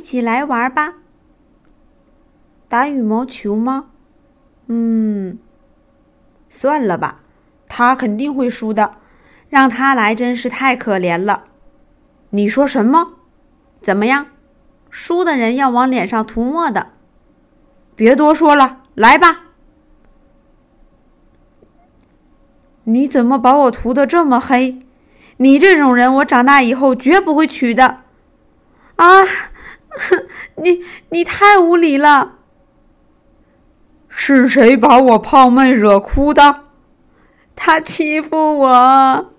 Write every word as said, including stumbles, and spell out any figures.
起来玩吧。打羽毛球吗？嗯，算了吧，他肯定会输的，让他来真是太可怜了。你说什么？怎么样？输的人要往脸上涂墨的。别多说了，来吧。你怎么把我涂得这么黑？你这种人我长大以后绝不会娶的。啊，你你太无理了。 是谁把我胖妹惹哭的？ 他欺负我。